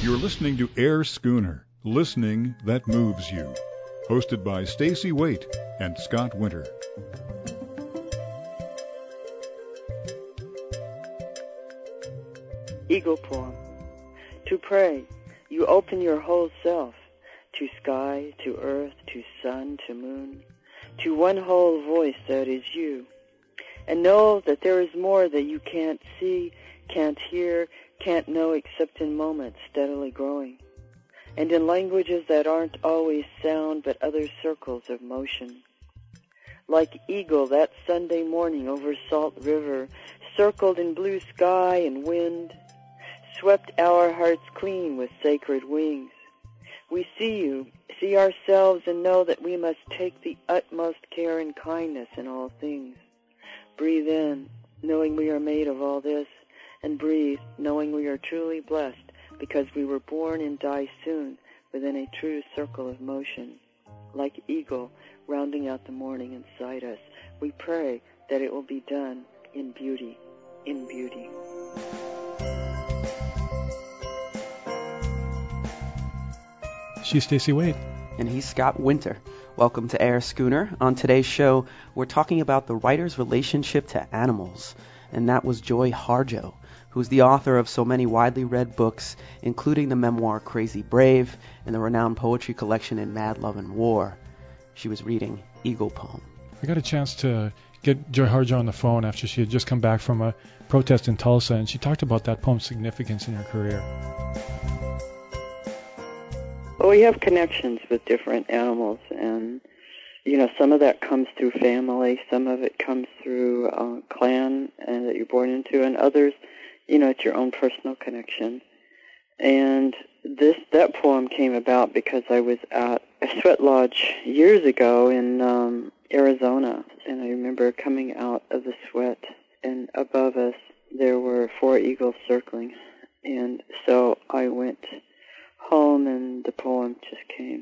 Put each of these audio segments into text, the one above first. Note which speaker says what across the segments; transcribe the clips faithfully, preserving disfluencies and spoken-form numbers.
Speaker 1: You're listening to Air Schooner, listening that moves you. Hosted by Stacy Waite and Scott Winter.
Speaker 2: Eagle Poem. To pray, you open your whole self, to sky, to earth, to sun, to moon, to one whole voice that is you. And know that there is more that you can't see, can't hear, can't know except in moments steadily growing. And in languages that aren't always sound but other circles of motion. Like eagle that Sunday morning over Salt River, circled in blue sky and wind, swept our hearts clean with sacred wings. We see you, see ourselves, and know that we must take the utmost care and kindness in all things. Breathe in, knowing we are made of all this, and breathe, knowing we are truly blessed because we were born and die soon within a true circle of motion. Like eagle rounding out the morning inside us, we pray that it will be done in beauty, in beauty.
Speaker 3: She's Stacy Waite.
Speaker 4: And he's Scott Winter. Welcome to Air Schooner. On today's show, we're talking about the writer's relationship to animals. And that was Joy Harjo, who's the author of so many widely read books, including the memoir Crazy Brave and the renowned poetry collection In Mad Love and War. She was reading Eagle Poem.
Speaker 3: I got a chance to get Joy Harjo on the phone after she had just come back from a protest in Tulsa, and she talked about that poem's significance in her career.
Speaker 2: Well, we have connections with different animals, and, you know, some of that comes through family, some of it comes through uh, clan uh, that you're born into, and others, you know, it's your own personal connection. And this that poem came about because I was at a sweat lodge years ago in um, Arizona, and I remember coming out of the sweat, and above us there were four eagles circling. And so I went home, and the poem just came.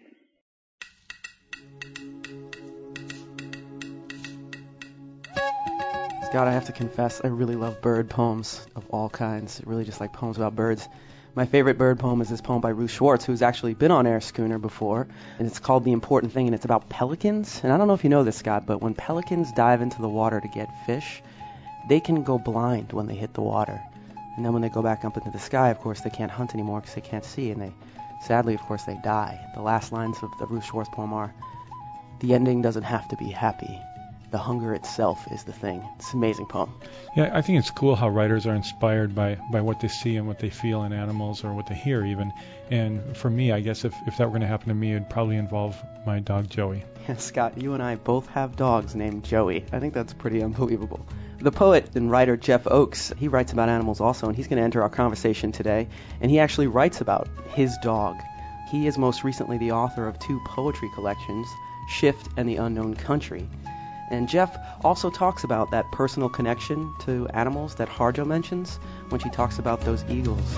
Speaker 4: Scott, I have to confess, I really love bird poems of all kinds. I really just like poems about birds. My favorite bird poem is this poem by Ruth Schwartz, who's actually been on Air Schooner before, and it's called The Important Thing, and it's about pelicans. And I don't know if you know this, Scott, but when pelicans dive into the water to get fish, they can go blind when they hit the water. And then when they go back up into the sky, of course, they can't hunt anymore because they can't see, and they, sadly, of course, they die. The last lines of the Ruth Schwartz poem are, "The ending doesn't have to be happy. The hunger itself is the thing." It's an amazing poem.
Speaker 3: Yeah, I think it's cool how writers are inspired by, by what they see and what they feel in animals, or what they hear even. And for me, I guess if, if that were going to happen to me, it would probably involve my dog Joey.
Speaker 4: Yeah, Scott, you and I both have dogs named Joey. I think that's pretty unbelievable. The poet and writer Jeff Oakes, he writes about animals also, and he's going to enter our conversation today. And he actually writes about his dog. He is most recently the author of two poetry collections, Shift and The Unknown Country. And Jeff also talks about that personal connection to animals that Harjo mentions when she talks about those eagles.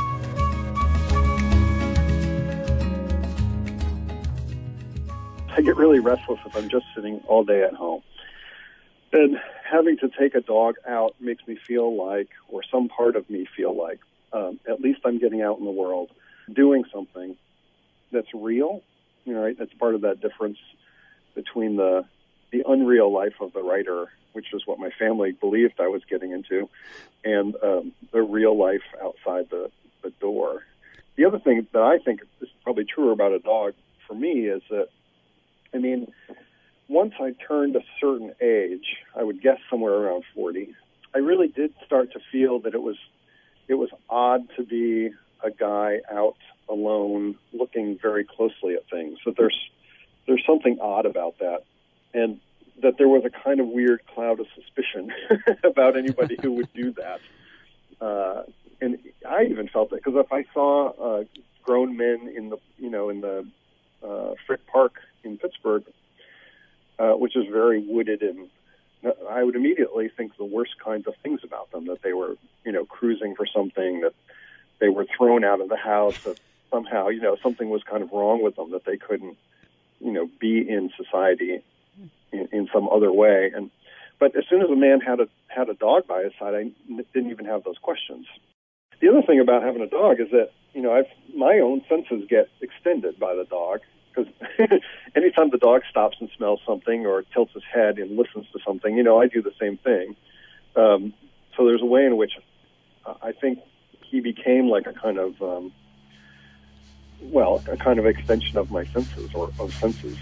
Speaker 5: I get really restless if I'm just sitting all day at home. And having to take a dog out makes me feel like, or some part of me feel like, um, at least I'm getting out in the world, doing something that's real, you know, right? That's part of that difference between the the unreal life of the writer, which is what my family believed I was getting into, and um, the real life outside the, the door. The other thing that I think is probably truer about a dog for me is that, I mean, once I turned a certain age, I would guess somewhere around forty, I really did start to feel that it was it was odd to be a guy out alone looking very closely at things. So there's there's something odd about that. And that there was a kind of weird cloud of suspicion about anybody who would do that. Uh, and I even felt that, because if I saw uh, grown men in the, you know, in the uh, Frick Park in Pittsburgh, uh, which is very wooded, and I would immediately think the worst kinds of things about them, that they were, you know, cruising for something, that they were thrown out of the house, that somehow, you know, something was kind of wrong with them, that they couldn't, you know, be in society in, in some other way. And but as soon as a man had a had a dog by his side, I n- didn't even have those questions. The other thing about having a dog is that, you know, I've, my own senses get extended by the dog, because anytime the dog stops and smells something or tilts his head and listens to something, you know, I do the same thing. Um, so there's a way in which I think he became like a kind of, um, well, a kind of extension of my senses, or of senses.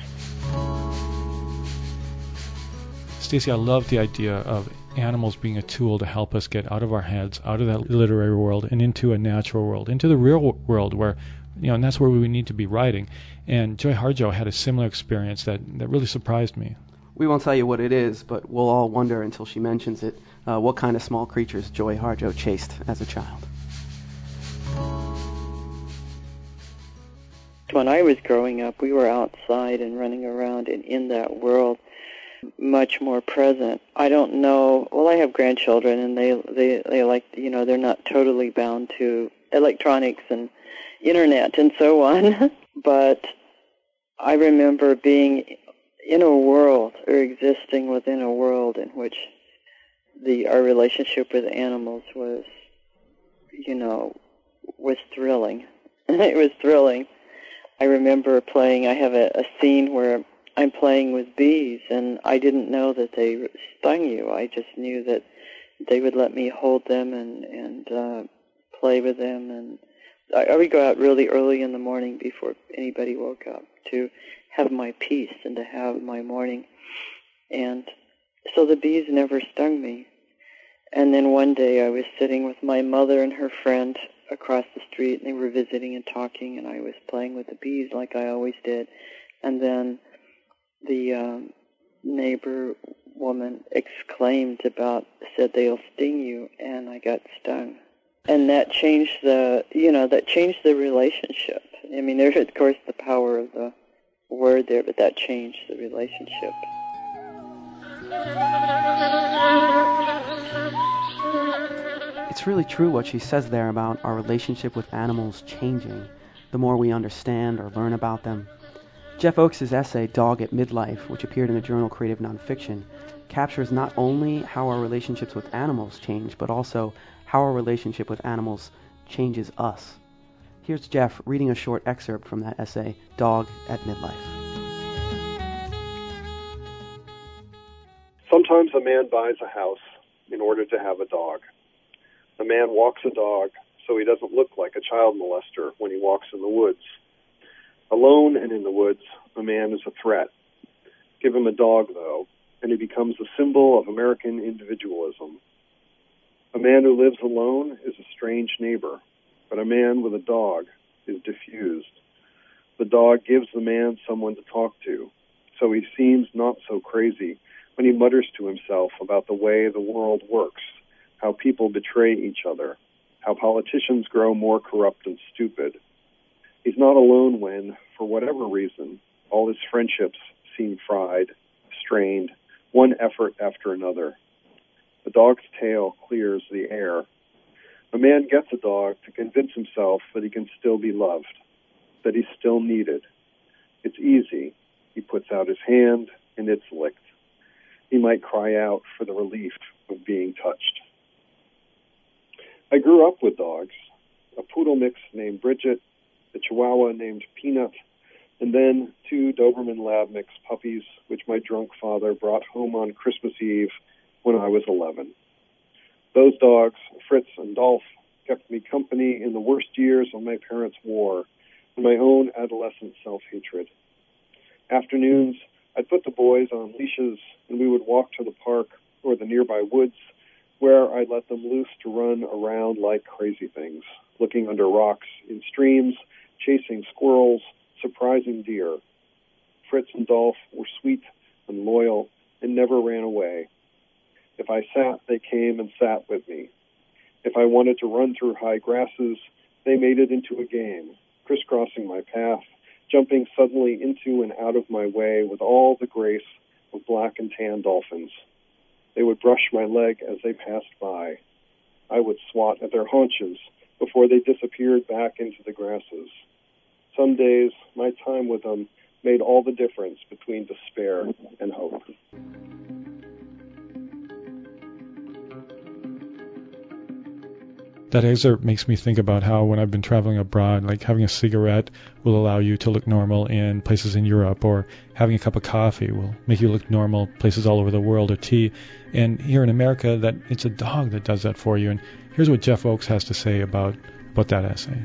Speaker 3: Stacy, I love the idea of animals being a tool to help us get out of our heads, out of that literary world, and into a natural world, into the real world where, you know, and that's where we need to be writing. And Joy Harjo had a similar experience that, that really surprised me.
Speaker 4: We won't tell you what it is, but we'll all wonder until she mentions it, uh, what kind of small creatures Joy Harjo chased as a child.
Speaker 2: When I was growing up, we were outside and running around and in that world, much more present. I don't know. Well, I have grandchildren, and they they they like, you know, they're not totally bound to electronics and internet and so on. But I remember being in a world, or existing within a world in which the our relationship with animals was, you know, was thrilling. It was thrilling. I remember playing. I have a, a scene where I'm playing with bees, and I didn't know that they stung you. I just knew that they would let me hold them and, and uh, play with them. And I, I would go out really early in the morning before anybody woke up to have my peace and to have my morning. And so the bees never stung me. And then one day I was sitting with my mother and her friend across the street, and they were visiting and talking, and I was playing with the bees like I always did. And then the um, neighbor woman exclaimed about, said, "They'll sting you," and I got stung. And that changed the, you know, that changed the relationship. I mean, there's, of course, the power of the word there, but that changed the relationship.
Speaker 4: It's really true what she says there about our relationship with animals changing the more we understand or learn about them. Jeff Oakes' essay, Dog at Midlife, which appeared in the journal Creative Nonfiction, captures not only how our relationships with animals change, but also how our relationship with animals changes us. Here's Jeff reading a short excerpt from that essay, Dog at Midlife.
Speaker 5: Sometimes a man buys a house in order to have a dog. A man walks a dog so he doesn't look like a child molester when he walks in the woods. Alone and in the woods, a man is a threat. Give him a dog, though, and he becomes a symbol of American individualism. A man who lives alone is a strange neighbor, but a man with a dog is diffused. The dog gives the man someone to talk to, so he seems not so crazy when he mutters to himself about the way the world works, how people betray each other, how politicians grow more corrupt and stupid. He's not alone when, for whatever reason, all his friendships seem fried, strained, one effort after another. The dog's tail clears the air. A man gets a dog to convince himself that he can still be loved, that he's still needed. It's easy. He puts out his hand, and it's licked. He might cry out for the relief of being touched. I grew up with dogs, a poodle mix named Bridget, a Chihuahua named Peanut, and then two Doberman Lab mix puppies, which my drunk father brought home on Christmas Eve when I was eleven. Those dogs, Fritz and Dolph, kept me company in the worst years of my parents' war and my own adolescent self-hatred. Afternoons, I'd put the boys on leashes, and we would walk to the park or the nearby woods, where I'd let them loose to run around like crazy things, looking under rocks, in streams, chasing squirrels, surprising deer. Fritz and Dolph were sweet and loyal and never ran away. If I sat, they came and sat with me. If I wanted to run through high grasses, they made it into a game, crisscrossing my path, jumping suddenly into and out of my way with all the grace of black and tan dolphins. They would brush my leg as they passed by. I would swat at their haunches before they disappeared back into the grasses. Some days, my time with them made all the difference between despair and hope.
Speaker 3: That excerpt makes me think about how when I've been traveling abroad, like having a cigarette will allow you to look normal in places in Europe, or having a cup of coffee will make you look normal places all over the world, or tea. And here in America, that it's a dog that does that for you. And here's what Jeff Oakes has to say about, about that essay.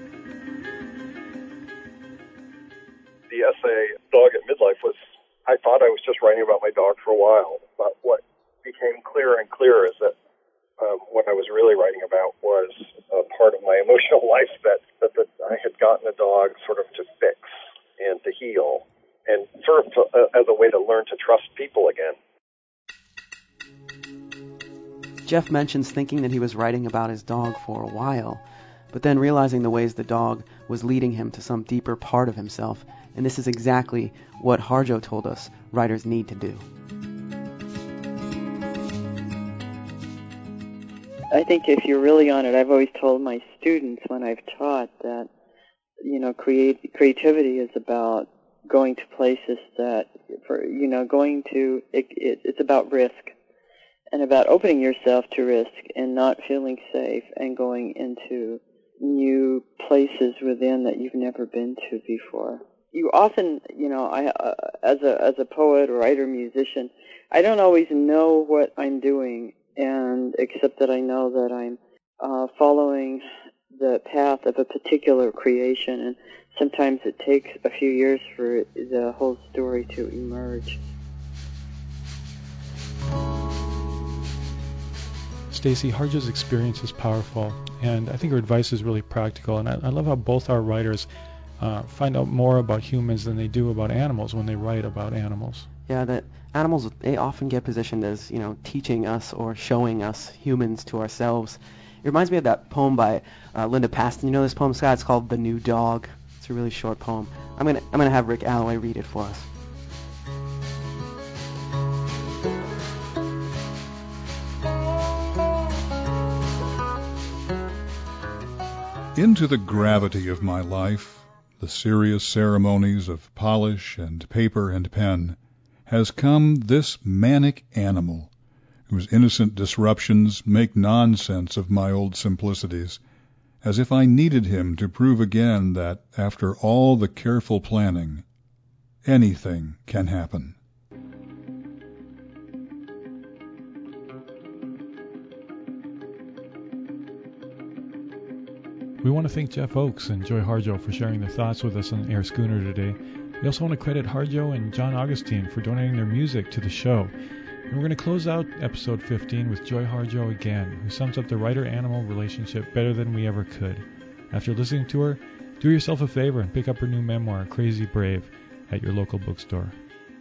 Speaker 5: The essay, Dog at Midlife, was, I thought I was just writing about my dog for a while, but what became clearer and clearer is that Um, what I was really writing about was a part of my emotional life that, that, that I had gotten a dog sort of to fix and to heal, and sort of to, uh, as a way to learn to trust people again.
Speaker 4: Jeff mentions thinking that he was writing about his dog for a while, but then realizing the ways the dog was leading him to some deeper part of himself, and this is exactly what Harjo told us writers need to do.
Speaker 2: I think if you're really on it, I've always told my students when I've taught that, you know, create, creativity is about going to places that, for you know, going to, it, it, it's about risk and about opening yourself to risk and not feeling safe and going into new places within that you've never been to before. You often, you know, I uh, as a as a poet or writer, musician, I don't always know what I'm doing. And except that I know that I'm uh, following the path of a particular creation, and sometimes it takes a few years for the whole story to emerge.
Speaker 3: Stacy, Harjo's experience is powerful, and I think her advice is really practical. And I, I love how both our writers uh, find out more about humans than they do about animals when they write about animals.
Speaker 4: Yeah, that animals, they often get positioned as, you know, teaching us or showing us humans to ourselves. It reminds me of that poem by uh, Linda Paston. You know this poem, Scott? It's called The New Dog. It's a really short poem. I'm gonna I'm gonna have Rick Alloway read it for us.
Speaker 1: Into the gravity of my life, the serious ceremonies of polish and paper and pen, has come this manic animal, whose innocent disruptions make nonsense of my old simplicities, as if I needed him to prove again that, after all the careful planning, anything can happen.
Speaker 3: We want to thank Jeff Oakes and Joy Harjo for sharing their thoughts with us on Air Schooner today. We also want to credit Harjo and John Augustine for donating their music to the show. And we're going to close out episode fifteen with Joy Harjo again, who sums up the writer-animal relationship better than we ever could. After listening to her, do yourself a favor and pick up her new memoir, Crazy Brave, at your local bookstore.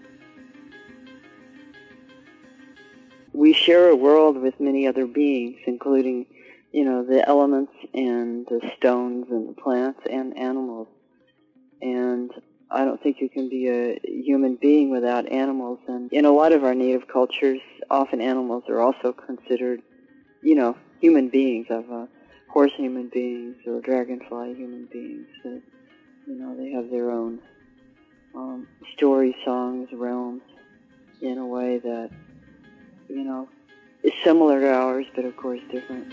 Speaker 2: We share a world with many other beings, including, you know, the elements and the stones and the plants and animals. And I don't think you can be a human being without animals. And in a lot of our native cultures, often animals are also considered, you know, human beings, of uh, horse human beings or dragonfly human beings. That, you know, they have their own um, story, songs, realms, in a way that, you know, is similar to ours, but of course different.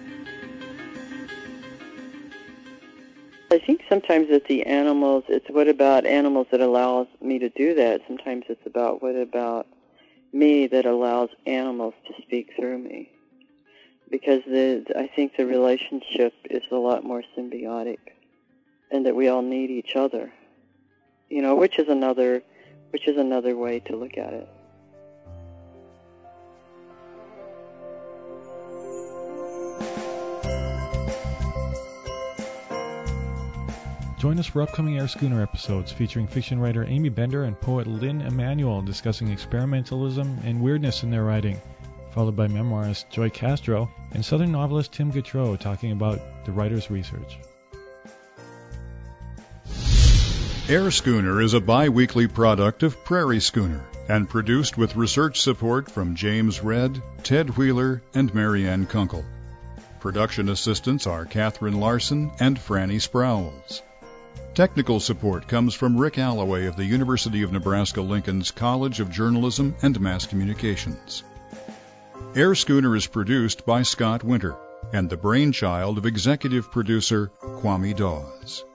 Speaker 2: I think sometimes it's the animals, it's what about animals that allows me to do that. Sometimes it's about what about me that allows animals to speak through me. Because the, I think the relationship is a lot more symbiotic, and that we all need each other. You know, which is another, which is another way to look at it.
Speaker 3: Join us for upcoming Air Schooner episodes featuring fiction writer Amy Bender and poet Lynn Emanuel discussing experimentalism and weirdness in their writing, followed by memoirist Joy Castro and Southern novelist Tim Gautreaux talking about the writer's research.
Speaker 1: Air Schooner is a bi-weekly product of Prairie Schooner and produced with research support from James Redd, Ted Wheeler, and Marianne Kunkel. Production assistants are Catherine Larson and Franny Sprowls. Technical support comes from Rick Alloway of the University of Nebraska-Lincoln's College of Journalism and Mass Communications. Air Schooner is produced by Scott Winter and the brainchild of executive producer Kwame Dawes.